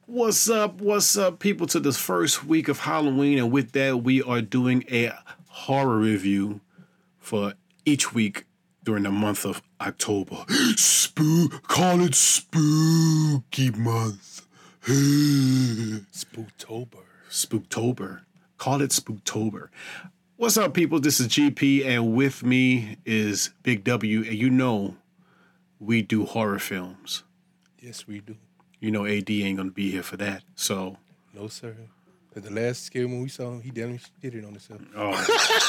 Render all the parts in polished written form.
What's up? What's up, people, to this first week of Halloween? And with that, we are doing a horror review for each week during the month of October. Call it spooky month. Spooktober. Spooktober. Call it Spooktober. What's up, people? This is GP, and with me is Big W. And you know, we do horror films. Yes, we do. You know, AD ain't gonna be here for that. So, No, sir. Because the last scary movie we saw, he damn did it on himself. oh.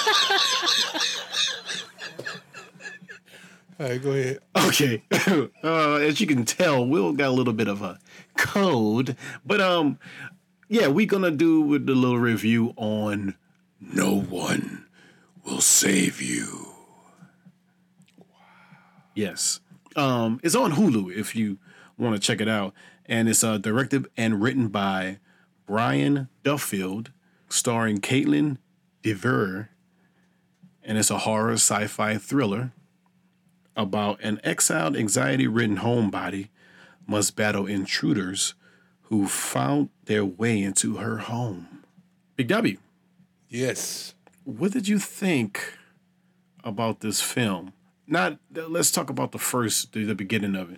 All right, go ahead. Okay. As you can tell, Will got a little bit of a code. But yeah, we're gonna do with the little review on No One Will Save You. Wow. Yes. It's on Hulu if you want to check it out. And it's directed and written by Brian Duffield, starring Caitlin Dever. And it's a horror sci-fi thriller about an exiled, anxiety-ridden homebody must battle intruders who found their way into her home. Big W, Yes. what did you think about this film? Let's talk about the beginning of it.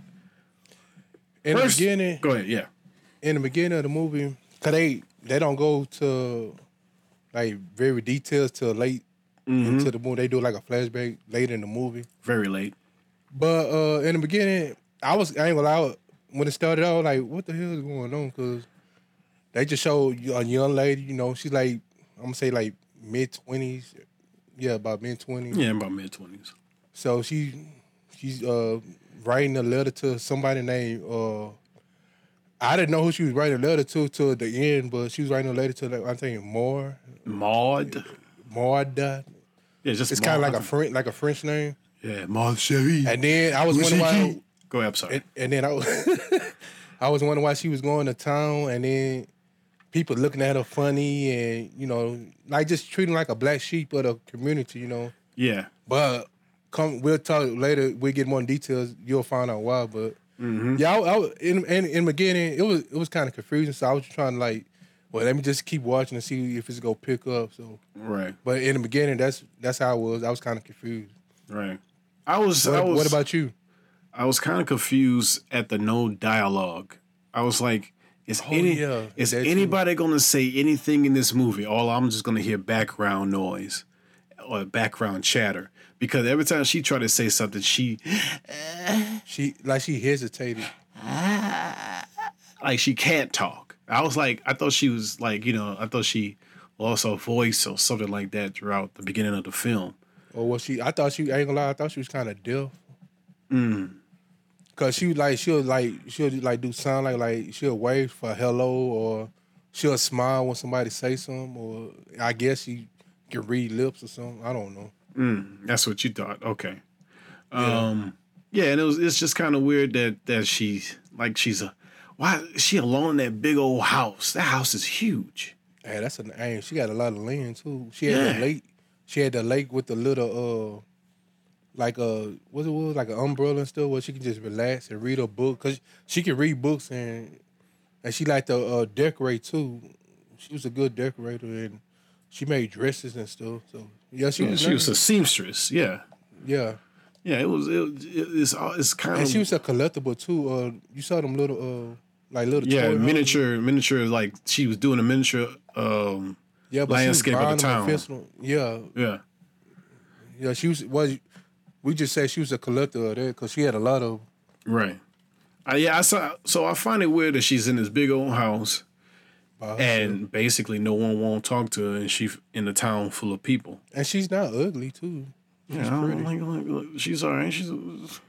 In the beginning, Go ahead, yeah. in the beginning of the movie, because they don't go to like very details till late into the movie. They do like a flashback late in the movie. Very late. But in the beginning, I ain't gonna lie, when it started out, like, what the hell is going on? Because they just showed a young lady, you know, she's like, I'm gonna say like mid-20s. Yeah, about mid-20s. Yeah, about mid-20s. So she's writing a letter to somebody named, I didn't know who she was writing a letter to till the end, but she was writing a letter to, like, I think, Maud. Maud. Yeah, just It's kind of Maud. like a French name. Yeah, Maud Cherie. And then I was wondering why. Go ahead, I'm sorry. And then I was wondering why she was going to town, and then people looking at her funny, and you know, like just treating her like a black sheep of the community, you know. Yeah. But we'll talk later. We get more details. You'll find out why. But yeah, in the beginning, it was kind of confusing. So I was trying to like, well, let me just keep watching and see if it's gonna pick up. So Right. but in the beginning, that's how I was. I was kind of confused. Right. What about you? I was kind of confused at the no dialogue. I was like, is anybody going to say anything in this movie? I'm just going to hear background noise or background chatter. Because every time she tried to say something, she hesitated. Like she can't talk. I thought she was like, I thought she lost her voice or something like that throughout the beginning of the film. Or was she? I ain't gonna lie, I thought she was kind of deaf. Cause she'll do sound like she'll wave for hello, or she'll smile when somebody say something, or I guess she can read lips or something. I don't know. That's what you thought. Okay. And it's just kind of weird that she's why is she alone in that big old house? That house is huge. Hey, she got a lot of land too. She had the lake with the little like an umbrella and stuff where she can just relax and read a book, cause she can read books and she liked to decorate too. She was a good decorator and she made dresses and stuff. So yeah, she was a seamstress. Yeah. Yeah. Yeah, it's kind of. And she was a collectible too. You saw them little toy miniature, like she was doing a miniature landscape of the town. Yeah. She was. We just say she was a collector of that because she had a lot of. Right. I saw. So I find it weird that she's in this big old house, and basically no one won't talk to her, and she's in a town full of people. And she's not ugly too. She's pretty. She's all right. She's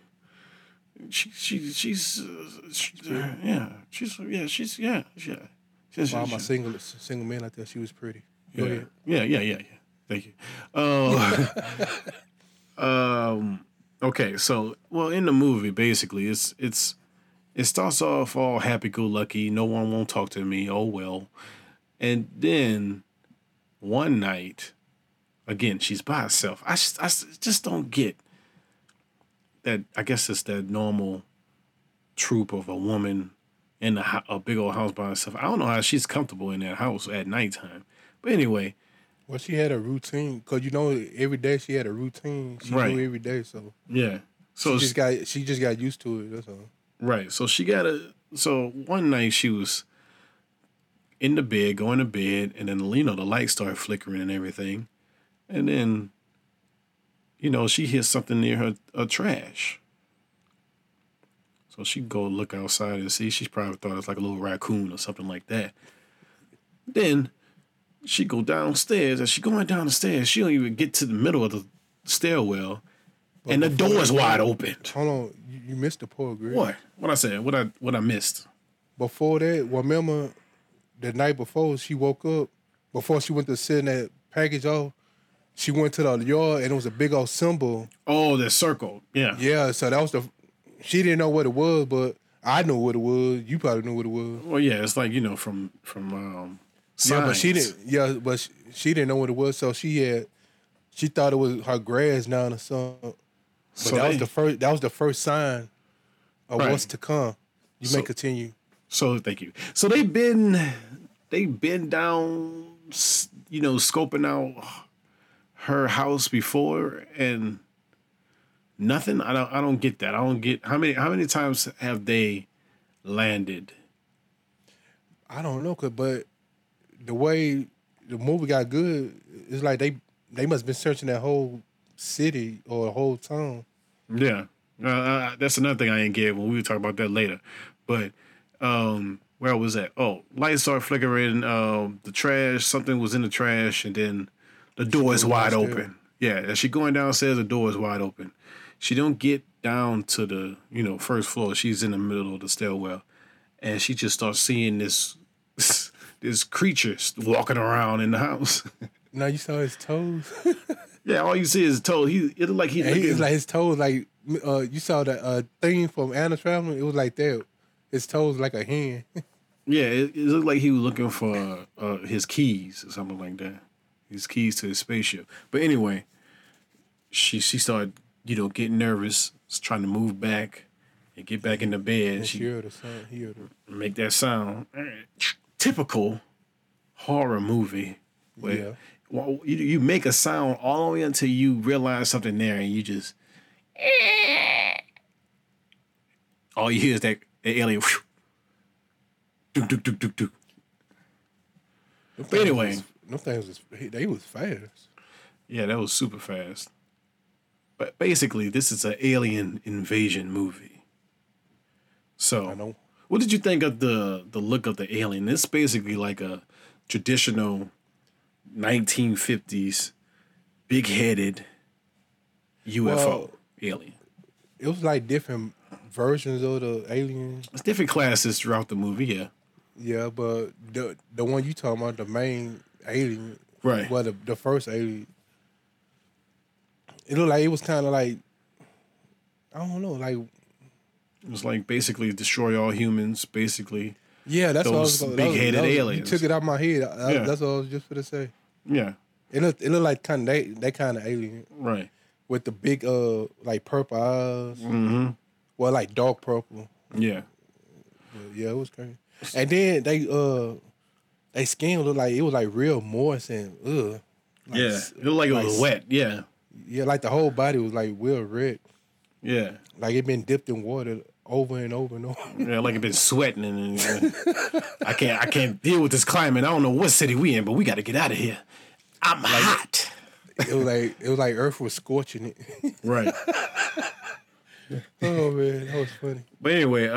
All my single men out there, she was pretty. Go ahead. Yeah. Thank you. Okay, so in the movie, basically, it starts off all happy-go-lucky. No one won't talk to me. Oh well, and then one night, again, she's by herself. I just don't get that. I guess it's that normal trope of a woman in a big old house by herself. I don't know how she's comfortable in that house at nighttime. But anyway, Well, she had a routine because every day she had a routine. She Right. knew every day, so yeah. So she just got used to it. That's all. right. So she got So one night she was in the bed, going to bed, and then the lights started flickering and everything, and then she hit something near her trash. So she go look outside and see. She probably thought it was like a little raccoon or something like that. Then she go downstairs. As she going down the stairs, she don't even get to the middle of the stairwell, and the door is wide open. Hold on, you missed the part, Greg. What? What I said? What I missed? Before that, remember the night before she woke up, before she went to send that package off, she went to the yard and it was a big old symbol. Oh, the circle. Yeah. Yeah, so that was she didn't know what it was, but I knew what it was. You probably knew what it was. Well, yeah, it's like from science. Yeah, but she didn't. Yeah, but she didn't know what it was, so she thought it was her grass now or something. But So that was the first sign of Right. what's to come. You may continue. So thank you. So they've been down, scoping out her house before and nothing. I don't get that. I don't get how many times have they landed? I don't know, but the way the movie got good, it's like they must have been searching that whole city or the whole town. Yeah, that's another thing I ain't get when we talk about that later. But where was that? Oh, lights started flickering. The trash, something was in the trash, and then the door is wide open. Yeah, as she going downstairs, the door is wide open. She don't get down to the first floor. She's in the middle of the stairwell, and she just starts seeing this creature walking around in the house. Now you saw his toes. Yeah, all you see is toes. It looked like It's like his toes, like you saw the thing from Anna Traveling. It was like that. His toes like a hand. Yeah, it looked like he was looking for his keys or something like that. His keys to his spaceship. But anyway, she started, getting nervous, trying to move back and get back in the bed. She heard the sound. He heard it. Make that sound. Typical horror movie. Where you make a sound all the way until you realize something there, and you just all you hear is that alien. Duk, duk, duk, duk, duk. But anyway, they was fast. Yeah, that was super fast. But basically, this is an alien invasion movie. So, I know. What did you think of the look of the alien? It's basically like a traditional 1950s big-headed UFO alien. It was like different versions of the alien. It's different classes throughout the movie, yeah. Yeah, but the one you talking about, the main alien, Right. Well, the first alien, it looked like it was kind of like, I don't know, like It was like basically destroy all humans, basically. yeah, that's what I Those was big-headed aliens. You took it out my head. Yeah. That's what I was just gonna say. Yeah, It looked like kind of that kind of alien right. with the big like purple eyes. Mm-hmm. Well, like dark purple. Yeah. But yeah, it was crazy. And then they skin looked like it was like real moist and Like, Yeah. It looked like it was wet. Yeah. Yeah, like the whole body was like real red. Yeah. Like it been dipped in water over and over and over. Yeah, like it been sweating and I can't deal with this climate. I don't know what city we in, but we got to get out of here. I'm hot. It was like Earth was scorching it. Right. Oh man, that was funny. But anyway,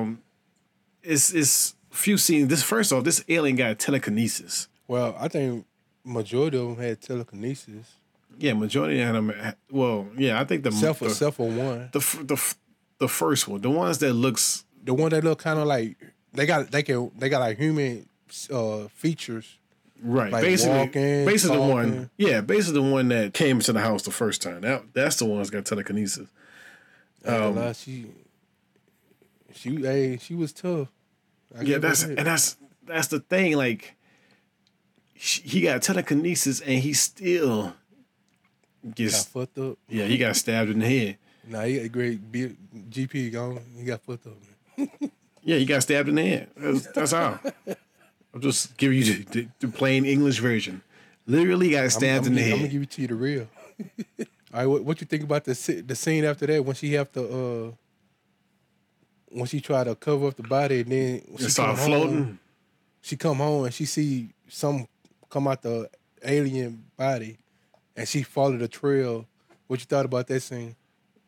it's a few scenes. This alien got telekinesis. Well, I think majority of them had telekinesis. Yeah, majority of them. Well, yeah, I think Except for one. The first one, the ones that looks The one that look kind of like they got like human features. right. Like basically, walking, basically the one. talking. Yeah, basically the one that came to the house the first time. That's the one that's got telekinesis. She was tough. Yeah, that's the thing. Like, he got telekinesis and he still got gets. fucked up. Yeah, he got stabbed in the head. Nah, he got a great GP gone. He got fucked up. Man. Yeah, he got stabbed in the head. That's how. I'm just giving you the plain English version. Literally got stabbed in the head. I'm gonna give it to you the real. All right, what you think about the scene after that when she have to when she try to cover up the body and then she started floating. Home, she come home and she see some come out the alien body and she followed the trail. What you thought about that scene?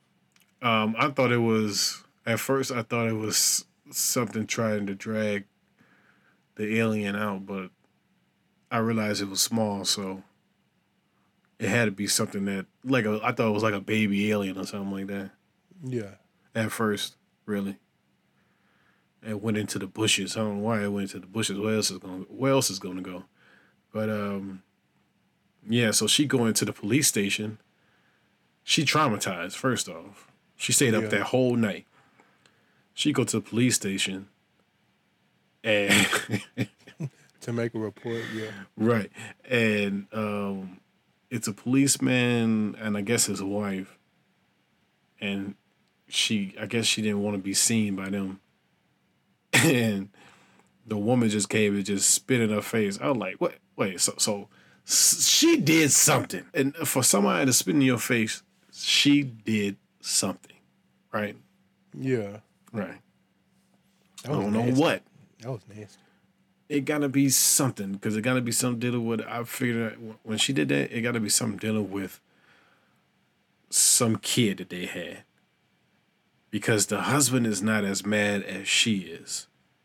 I thought it was at first. I thought it was something trying to drag the alien out, but I realized it was small, so it had to be something that I thought it was like a baby alien or something like that. Yeah. At first, really. It went into the bushes. I don't know why it went into the bushes. Where else is gonna go? But yeah. So she going to the police station. She traumatized. First off, she stayed up that whole night. She go to the police station, and to make a report. Yeah. Right, and it's a policeman and I guess his wife, and I guess she didn't want to be seen by them. And the woman just came and just spit in her face. I was like, what? Wait, so she did something. And for somebody to spit in your face, she did something, right? Yeah. Right. I don't know what. That was nasty. It got to be something, because it got to be something dealing with, I figured out when she did that, it got to be something dealing with some kid that they had. Because the husband is not as mad as she is.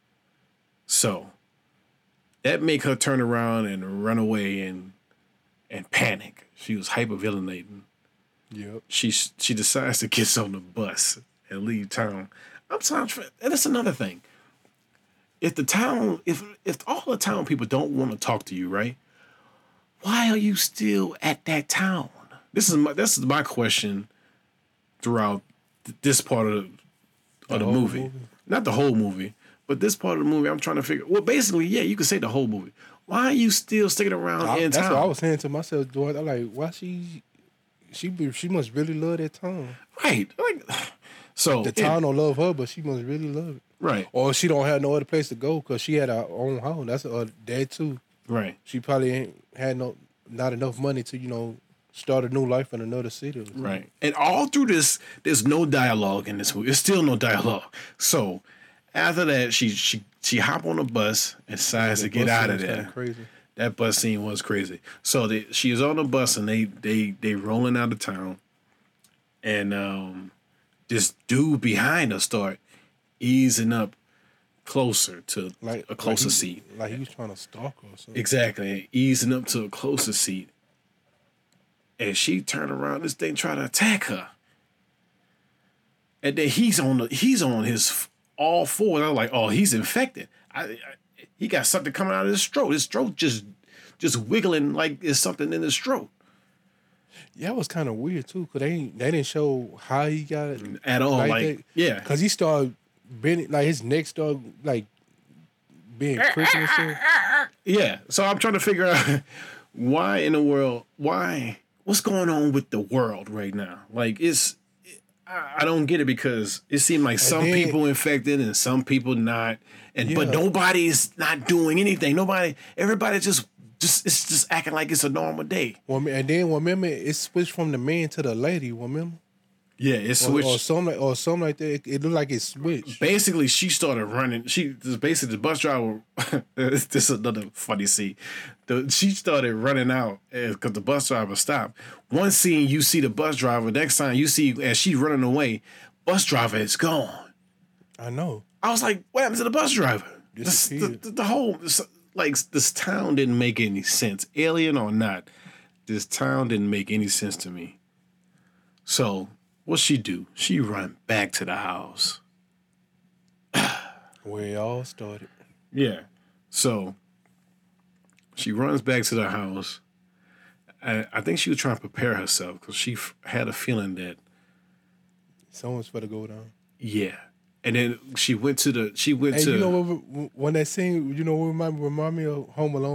So that make her turn around and run away and panic. She was hyperventilating. Yep. She decides to get on the bus and leave town. And that's another thing. If all the town people don't want to talk to you, right? Why are you still at that town? This is my question throughout this part of the movie. Not the whole movie, but this part of the movie. I'm trying to figure. Well, basically, yeah, you could say the whole movie. Why are you still sticking around in that's town? That's what I was saying to myself, George. I'm like, why she must really love that town. Right. Like, so the town don't love her, but she must really love it. Right. Or she don't have no other place to go because she had her own house. That's her dad too. Right. She probably ain't had not enough money to start a new life in another city. Right. And all through this, there's no dialogue in this movie. There's still no dialogue. So after that, she hop on a bus and decides to get out of there. Crazy. That bus scene was crazy. So she is on the bus and they rolling out of town, and this dude behind her start easing up closer to a closer seat. Like he was trying to stalk her or something. Exactly. Easing up to a closer seat. And she turned around, this thing trying to attack her. And then he's on his all fours. I was like, oh, he's infected. He got something coming out of his throat. His throat just wiggling like there's something in his throat. Yeah, it was kind of weird too, because they didn't show how he got it at all. Like yeah, because he started bending, like his neck started like being crooked and stuff. Yeah, so I'm trying to figure out why in the world, what's going on with the world right now? Like I don't get it, because it seemed like some people infected and some people not, but nobody's not doing anything. Everybody just it's just acting like it's a normal day. Well, and then remember, it switched from the man to the lady. Remember? Yeah, it switched or something like that. It looked like it switched. Basically, she started running. The bus driver. This is another funny scene. She started running out because the bus driver stopped. One scene, you see the bus driver. Next time, you see as she's running away, bus driver is gone. I know. I was like, what happened to the bus driver? The whole this town didn't make any sense. Alien or not, this town didn't make any sense to me. So what's she do? She run back to the house. Where it all started. Yeah. So she runs back to the house. I think she was trying to prepare herself because she had a feeling that someone's going to go down. Yeah. And then she went to you know what, when that scene, what remind me of Home Alone?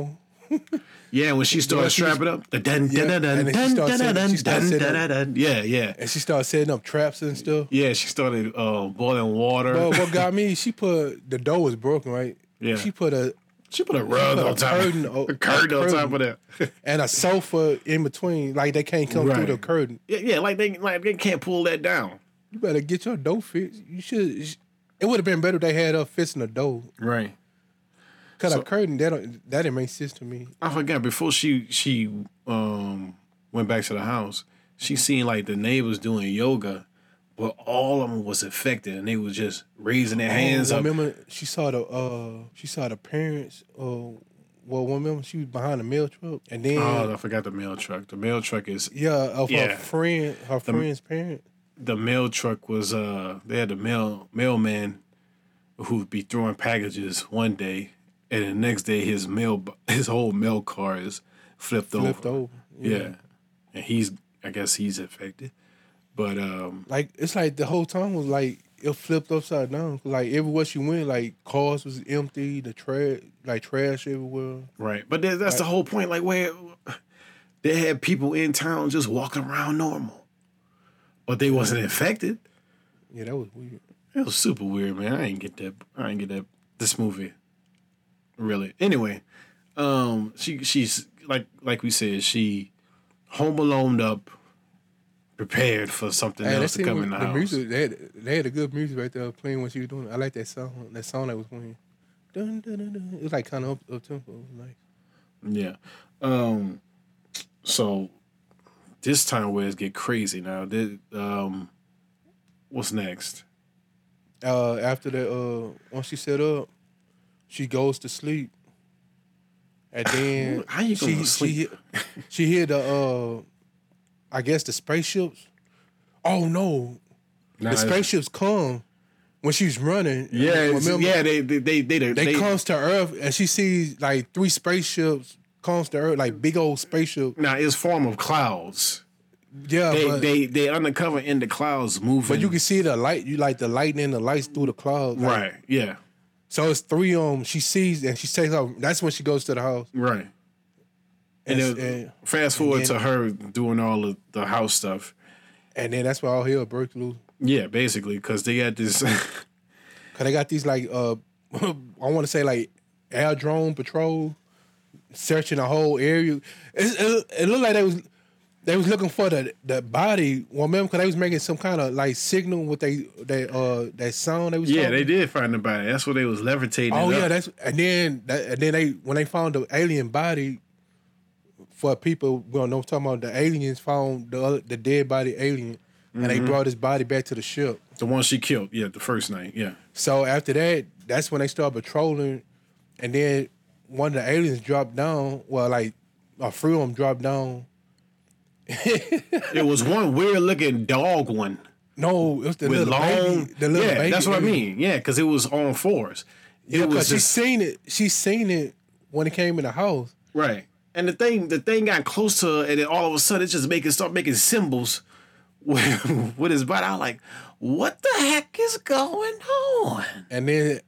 Yeah, when she started strapping up, the dun dun dun dun dun dun dun dun. Yeah. And she started setting up traps and stuff. Yeah, she started boiling water. But what got me, she put the door was broken, right? Yeah. She put a rug on top. A curtain on top of that. And a sofa in between, like they can't come through the curtain. Yeah, like they can't pull that down. You better get your door fixed. You should. It would have been better if they had her fixing the door. Right. Cause a curtain that didn't make sense to me. I forgot before she went back to the house, she seen like the neighbors doing yoga, but all of them was affected and they was just raising their hands up. Remember she saw the parents. Remember she was behind the mail truck and then I forgot the mail truck. The mail truck is her friend's parent. The mail truck was they had the mailman who'd be throwing packages one day. And the next day, his whole mail car is flipped over. Yeah. And I guess he's affected. But like it's like the whole time was like it flipped upside down. Like everywhere she went, like cars was empty, the trash everywhere. Right, but that's the whole point. Like where they had people in town just walking around normal, but they wasn't infected. Yeah, that was weird. It was super weird, man. I ain't get that. This movie. Really. Anyway, she's like we said, she home alone up, prepared for something else to come in the house. Music, they had a good music right there playing when she was doing it. I like that song. That song that was playing. Dun, dun, dun, dun. It was like kind of up tempo. It was nice. Yeah. So this time where it get crazy now. What's next? After that, once she set up, she goes to sleep, and then how you gonna sleep? She hear the I guess the spaceships. Oh no, the spaceships come when she's running. Yeah, remember? Yeah. They comes to Earth, and she sees like 3 spaceships comes to Earth, like big old spaceship. Now it's form of clouds. Yeah, they undercover in the clouds moving. But you can see the light. You like the lightning and the lights through the clouds. Like, right. Yeah. So it's 3 of them. She sees and she takes off. That's when she goes to the house. Right. And fast forward to her doing all of the house stuff. And then that's why all hell broke loose. Yeah, basically, because they got this. Because they got these, like, I want to say, like, air drone patrol searching the whole area. It looked like they was looking for the body. Well, remember, because they was making some kind of, like, signal with that sound they was talking. They did find the body. That's what they was levitating. Oh, yeah. And then when they found the alien body, for people we don't know, talking about the aliens found the dead body alien, and they brought his body back to the ship. The one she killed, the first night, yeah. So after that, that's when they started patrolling, and then one of the aliens dropped down. Well, like a few of them dropped down. It was one weird looking dog one. No, it was the little baby. The little baby. That's what I mean. Yeah, because it was on 4s. Because she seen it. She seen it when it came in the house. Right. And the thing got close to her, and then all of a sudden it just start making symbols with his body. I was like, what the heck is going on? And then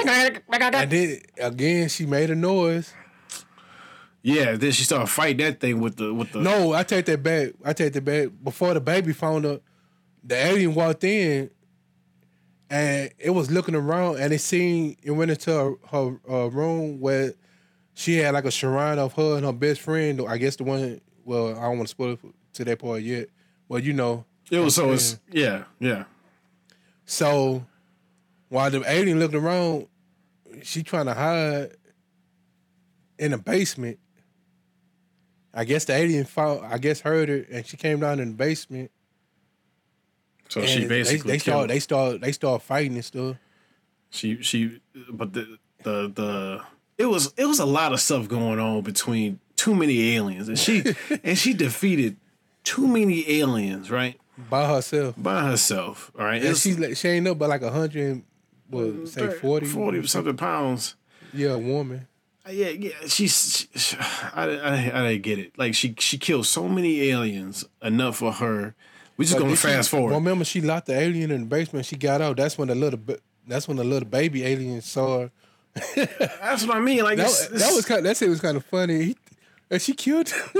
again she made a noise. Yeah, then she started fighting that thing with the. No, I take that back. Before the baby found her, the alien walked in, and it was looking around, and it went into her room where she had like a shrine of her and her best friend. I guess the one. Well, I don't want to spoil it to that part yet. Well, you know. It was so. It's, yeah. So while the alien looked around, she trying to hide in the basement. I guess the alien heard her, and she came down in the basement. So she basically they start fighting and stuff. But the it was a lot of stuff going on between too many aliens, and she defeated too many aliens, right? By herself, all right. And she ain't up but like 100, say 40 something pounds. Yeah, a woman. Yeah. I didn't get it. Like she killed so many aliens enough for her. We just gonna fast forward. Well, remember, she locked the alien in the basement. She got out. That's when the little baby alien saw her That's what I mean. Like that was kind. That shit was kind of funny. And she killed him.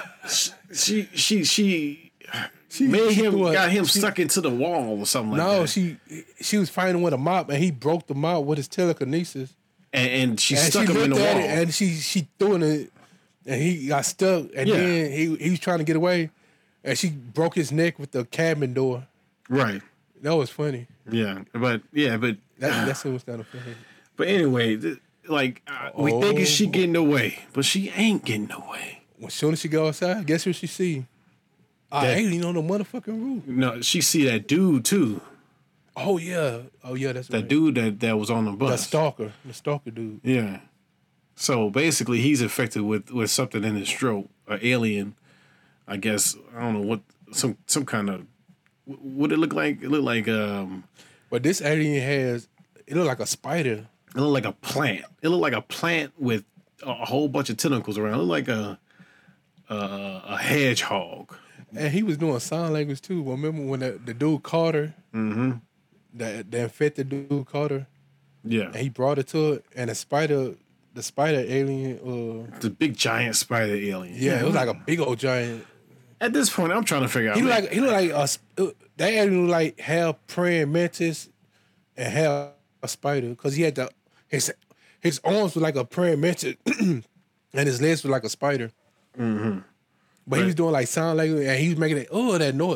she made him got him stuck into the wall or something like that. No, she was fighting with a mop and he broke the mop with his telekinesis. And she stuck him in the wall. And she threw it and he got stuck and then he was trying to get away and she broke his neck with the cabin door. Right. That was funny. Yeah, but that was kind of funny. But anyway, we thinking she getting away, but she ain't getting away. As soon as she go outside, guess what she see? Alien on the motherfucking roof. No, she see that dude too. Oh yeah, that's that dude that was on the bus. The stalker dude. Yeah. So basically, he's infected with something in his throat, an alien. I guess I don't know what some kind of. What it look like? It looked like But this alien it looked like a spider. It looked like a plant. It looked like a plant with a whole bunch of tentacles around. It looked like a hedgehog. And he was doing sign language too. Remember when the dude caught her? Mm-hmm. The infected dude caught her. Yeah. And he brought her to it, and the spider alien. The big giant spider alien. Yeah, it was like a big old giant. At this point, I'm trying to figure out. He looked like that alien looked like half praying mantis and half a spider because he had his arms were like a praying mantis and his legs were like a spider. Mm-hmm. But he was doing like sound language and he was making that noise.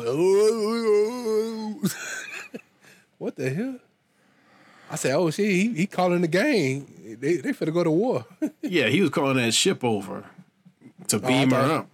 What the hell? I said, oh shit, he calling the game. They finna go to war. Yeah, he was calling that ship over to beam her up.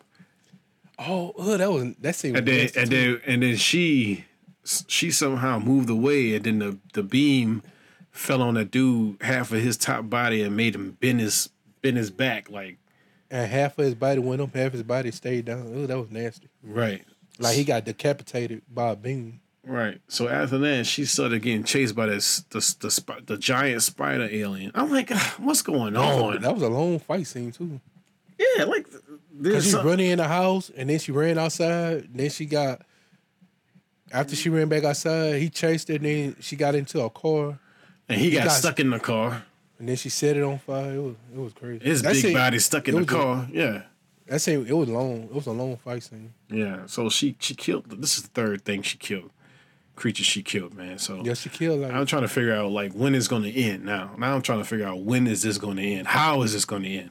That seemed. And then she somehow moved away, and then the beam fell on that dude, half of his top body, and made him bend his back like. And half of his body went up, half his body stayed down. Oh, that was nasty. Right. Like he got decapitated by a beam. Right. So after that, she started getting chased by the giant spider alien. I'm like, what's going on? That was a long fight scene too. Yeah, like because she running in the house and then she ran outside. Then after she ran back outside, he chased her. And then she got into a car, and he got stuck in the car. And then she set it on fire. It was crazy. His big body stuck in the car. Yeah. That scene, it was long. It was a long fight scene. Yeah. So she killed. This is the third thing she killed. Creature she killed, man. So yeah, she killed. I'm trying to figure out like when it's going to end. Now I'm trying to figure out when is this going to end? How is this going to end?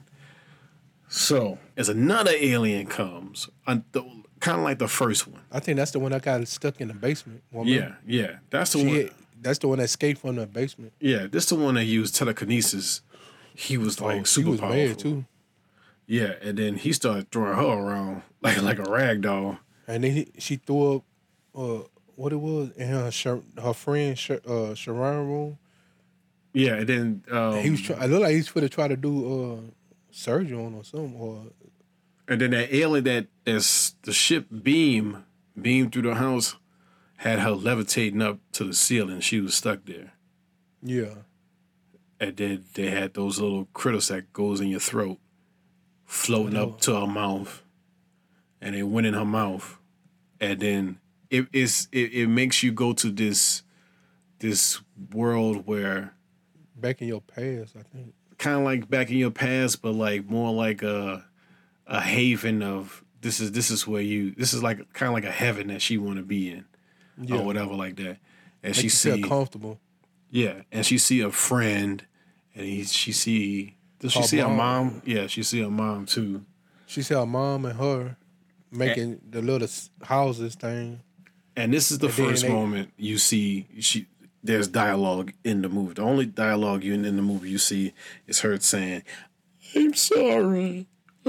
So as another alien comes, kind of like the first one. I think that's the one that got stuck in the basement. Yeah. That's the one. That's the one that escaped from the basement. Yeah, this the one that used telekinesis. He was like super powerful. He was bad too. Yeah, and then he started throwing her around like a rag doll. And then she threw up what it was in her friend Sharon room. Yeah, and then he was. I looked like he was going to try to do surgery on or something. And then that alien that's the ship beamed through the house. Had her levitating up to the ceiling. She was stuck there. Yeah. And then they had those little critters that goes in your throat, floating up to her mouth. And they went in her mouth. And then it makes you go to this world where... Back in your past, I think. Kind of like back in your past, but like more like a haven of... This is like kind of like a heaven that she want to be in. Yeah. Or whatever like that, and she see comfortable. Yeah, and she see a friend, and Does she see a mom? Yeah, she see a mom too. She see her mom and her making the little houses thing. And this is the first moment you see there's dialogue in the movie. The only dialogue in the movie you see is her saying, "I'm sorry."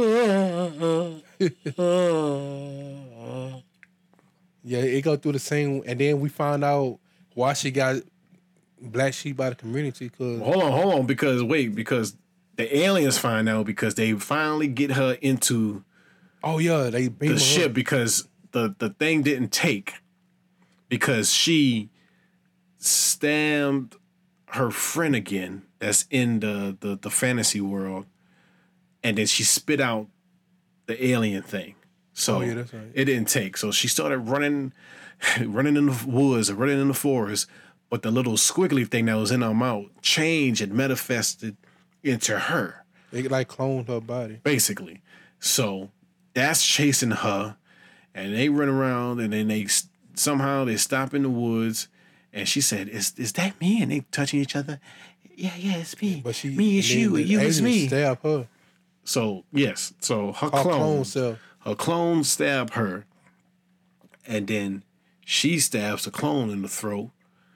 Yeah, it go through the same, and then we find out why she got black sheep by the community. Cause hold on, because the aliens find out because they finally get her into. Oh yeah, they beam the ship because the thing didn't take because she stabbed her friend again. That's in the fantasy world, and then she spit out the alien thing. So that's right. It didn't take. So she started running in the woods, running in the forest, but the little squiggly thing that was in her mouth changed and manifested into her. They like cloned her body. Basically. So that's chasing her, and they run around, and then somehow they stop in the woods, and she said, is that me? And they touching each other. Yeah, it's me. But me is you, and you is me. Stab her. So yes, so her clone stabbed her, and then she stabs the clone in the throat,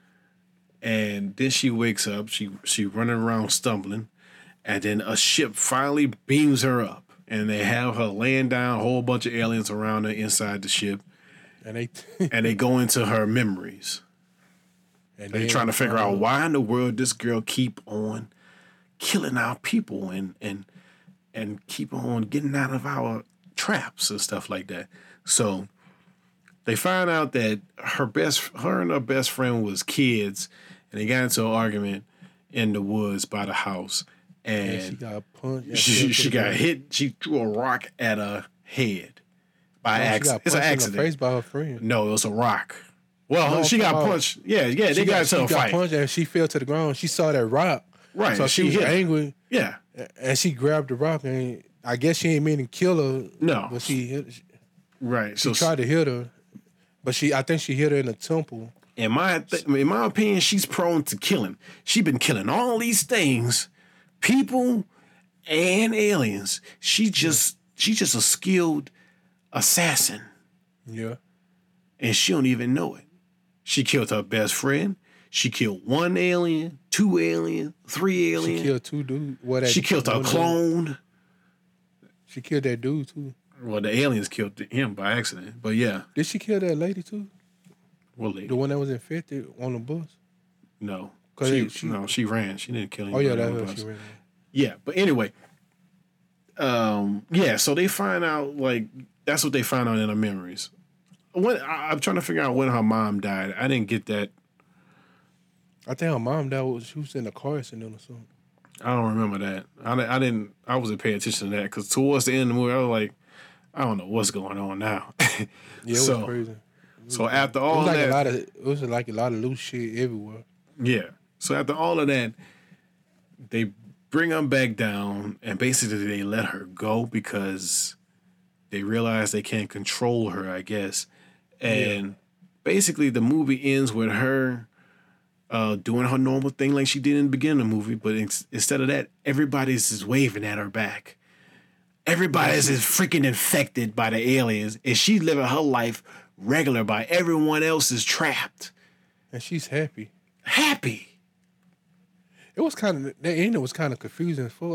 and then she wakes up. She running around stumbling, and then a ship finally beams her up, and they have her laying down, a whole bunch of aliens around her inside the ship, and they go into her memories. And they're trying to figure out why in the world this girl keep on killing our people and keep on getting out of our traps and stuff like that. So they find out that her and her best friend was kids, and they got into an argument in the woods by the house. And she got punched. She got hit. She threw a rock at her head by accident. It's an accident. In the face by her friend. No, it was a rock. Well, she got punched. Yeah, they got into a fight. She got punched and she fell to the ground. She saw that rock. Right. So she was angry. Yeah. And she grabbed the rock, and I guess she ain't mean to kill her. No. But she hit. Right. She tried to hit her, but I think she hit her in the temple. In my opinion, she's prone to killing. She's been killing all these things, people and aliens. She's just a skilled assassin. Yeah. And she don't even know it. She killed her best friend. She killed 1 alien, 2 aliens, 3 aliens. She killed 2 dudes. She killed her clone. She killed that dude too. Well, the aliens killed him by accident, but yeah. Did she kill that lady too? What lady? The one that was infected on the bus? No. She ran. She didn't kill anybody. Oh, yeah, that's what she ran. Yeah, but anyway. So they find out, that's what they find out in her memories. I'm trying to figure out when her mom died. I didn't get that. I think her mom died. She was in a car accident or something. I don't remember that. I wasn't paying attention to that because towards the end of the movie, I was like, I don't know what's going on now. Yeah, it was crazy. So after all that, it was like a lot of loose shit everywhere. Yeah. So after all of that, they bring her back down, and basically they let her go because they realize they can't control her, I guess. And basically the movie ends with her doing her normal thing like she did in the beginning of the movie, but instead of that, everybody's just waving at her back. Everybody's just freaking infected by the aliens, and she's living her life regular by everyone else is trapped. And she's happy. Happy. It was the ending was kind of confusing for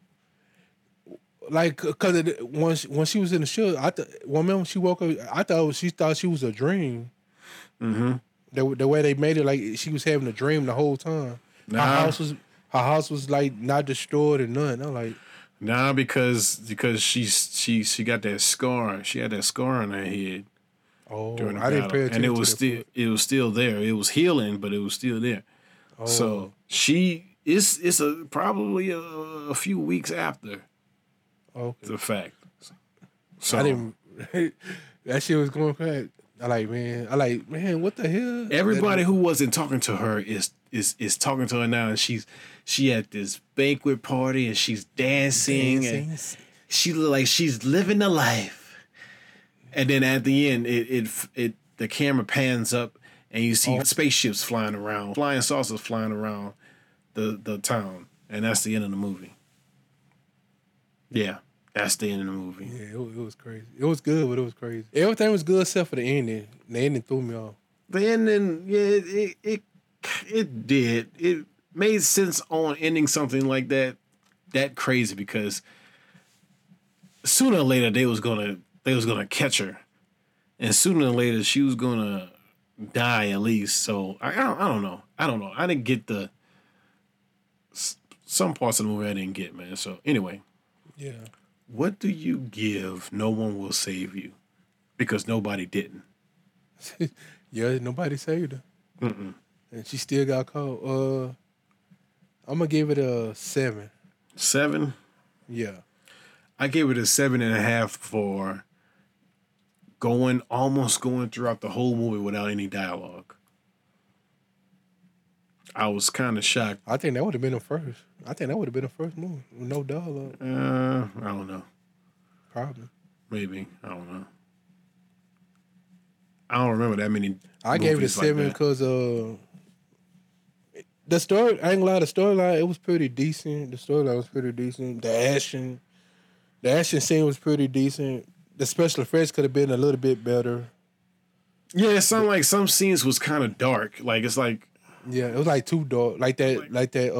because when she was in the show, when she woke up, she thought she was a dream. Mm-hmm. The way they made it, like she was having a dream the whole time. Nah. Her house was like not destroyed and nothing. I'm like, nah, because she got that scar. She had that scar on her head. Oh, during the I didn't pay attention. And it was still there. It was healing, but it was still there. Oh. So it's probably a few weeks after. Okay. The fact. So I didn't. That shit was going crazy. I like, man, what the hell? Everybody who wasn't talking to her is talking to her now, and she at this banquet party and she's dancing. And she look like she's living the life. And then at the end, the camera pans up and you see spaceships flying around, flying saucers flying around the town, and that's the end of the movie. Yeah, that's the end of the movie. Yeah, it was crazy. It was good, but it was crazy. Everything was good except for the ending. The ending threw me off. The ending, yeah, it did. It made sense on ending something like that crazy because sooner or later they was gonna catch her, and sooner or later she was gonna die at least. So I don't know. I didn't get some parts of the movie I didn't get, man. So anyway. Yeah. What do you give No One Will Save You? Because nobody didn't. Yeah, nobody saved her. Mm-mm. And she still got caught. I'm going to give it a 7. 7? Yeah. I gave it a 7.5 for almost going throughout the whole movie without any dialogue. I was kind of shocked. I think that would have been the first. I think that would have been the first movie. With no dialogue. I don't know. Probably. Maybe. I don't know. I don't remember that many. I gave it a 7 because the story. I ain't gonna lie. The storyline it was pretty decent. The storyline was pretty decent. The action scene was pretty decent. The special effects could have been a little bit better. Yeah, it sounded like some scenes was kind of dark. Like it's like. Yeah, it was like too dark. Like that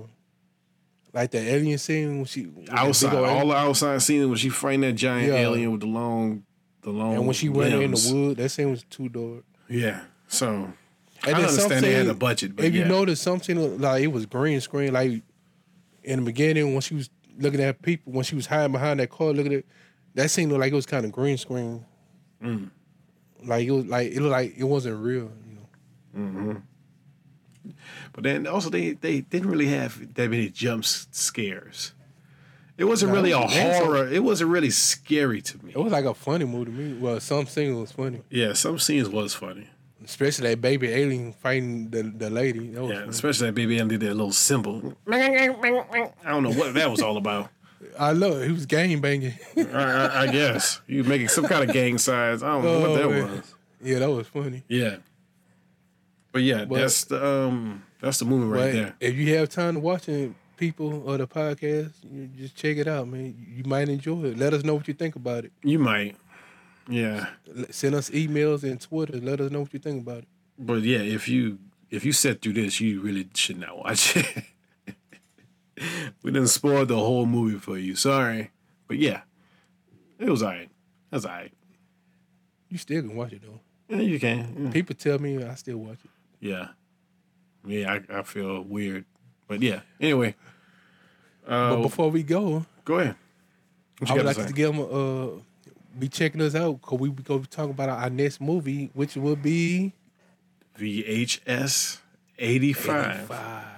alien scene when she outside, all the outside scenes when she fighting that giant alien with the long. And when she went in the wood, that scene was too dark. Yeah, so and I understand they had a budget, but if you notice something like it was green screen, like in the beginning when she was looking at people, when she was hiding behind that car, looking at that scene looked like it was kind of green screen. Like it looked like it wasn't real, you know. Mm-hmm. But then also they didn't really have that many jump scares. It wasn't really a horror. It wasn't really scary to me. It was like a funny movie to me. Well, some scenes was funny. Yeah, some scenes was funny. Especially that baby alien fighting the lady. That was funny. Especially that baby alien did that little symbol. I don't know what that was all about. I love it. He was gang banging. I guess. He was making some kind of gang signs. I don't know what that was. Yeah, that was funny. Yeah. But that's the movie right there. If you have time to watch it, people or the podcast, you just check it out, man. You might enjoy it. Let us know what you think about it. You might. Yeah. Send us emails and Twitter. Let us know what you think about it. But yeah, if you sit through this, you really should not watch it. We didn't spoil the whole movie for you. Sorry. But yeah. It was alright. That's alright. You still can watch it though. Yeah, you can. Yeah. People tell me I still watch it. Yeah. Yeah, I feel weird. But yeah. Anyway. But before we go ahead. I would like to give them be checking us out because we go talk about our next movie, which will be VHS 85.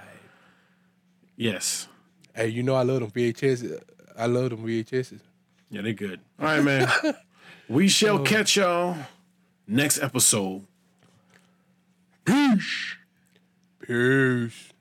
Yes. Hey, you know I love them VHS. I love them VHSs. Yeah, they're good. All right, man. We shall catch y'all next episode. Peace. Peace.